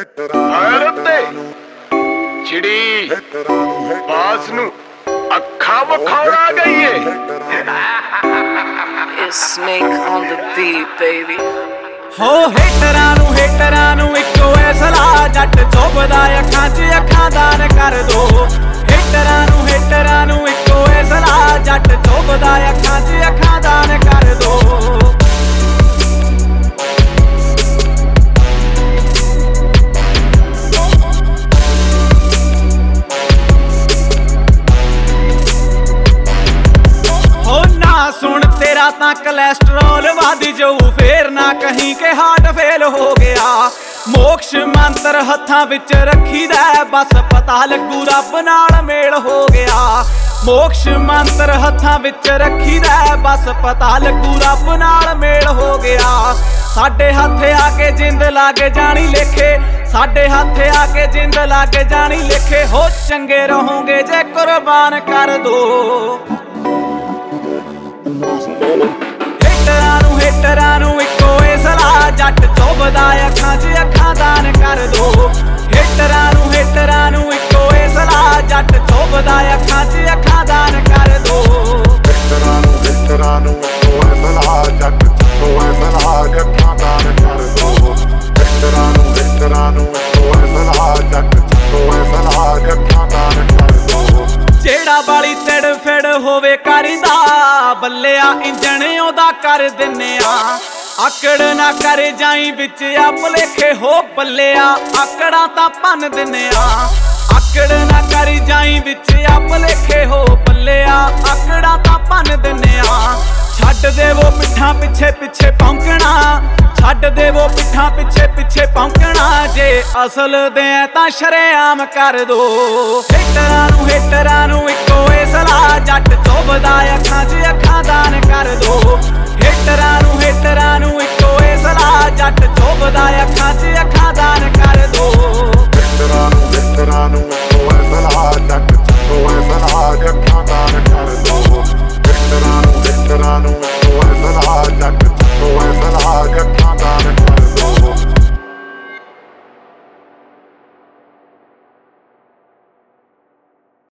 चिड़ी बाज नू अखा वखाड़ा गई है। It's Snake on the beat, baby. हो हेटरां नू इक्को ऐ सलाह, जट चुभदा अखां च अखां दान कर दो। हेटरां नू इक्को ऐ सलाह, जट चुभदा अखां च अखां दान कर दो। सुन तेरा तां कोलेस्ट्रोल वध जाऊ, फेर ना कहीं के हार्ट फेल हो गया। मोक्ष मंत्र हत्थां विच रखीदा, बस पता लगू रब नाल मेल हो गया। मोक्ष मंत्र हत्थां विच रखीदा, बस पता लगू रब नाल मेल हो गया। साडे हत्थ आके जिंद लागे जानी लेखे, साडे हत्थ आके जिंद लागे जानी लेखे। हो चंगे रहोगे जे कुर्बान कर दो। हेटरां नू इक्को ऐ सलाह, जट चुभदा अखां च अखां दान कर दो। हेटरां नू इक्को ऐ सलाह, जट चुभदा अखां च अखां दान कर दो। हेटरां नू इक्को ऐ सलाह, जट चुभदा अखां दान कर दो। हेटरां नू इक्को ऐ सलाह, जट चुभदा अखां दान कर दो। जेड़ा बाली तिड़ फिड़ होवे करदा, बल्लिया इंजन ओदा कर दिन्ने आ। आकड़ ना कर जाई विच आ भुलेखे, हो बल्लिया आकड़ा तां भन दिन्ने आ। आकड़ ना कर जाई विच आ भुलेखे, हो बल्लिया आकड़ा तां भन दिन्ने आ। छड्ड देवो पिट्ठां पिछे पिछे भौंकना, छड्ड देवो पिट्ठां पिछे पिछे भौंकना। जे असल दे तां शरेआम कर दो। हेटरां नू इक्को ऐ सलाह, जट चुभदा अखां च अखां दान कर दो। हेटरां नू इक्को ऐ सलाह, जट चुभदा अखां च अखां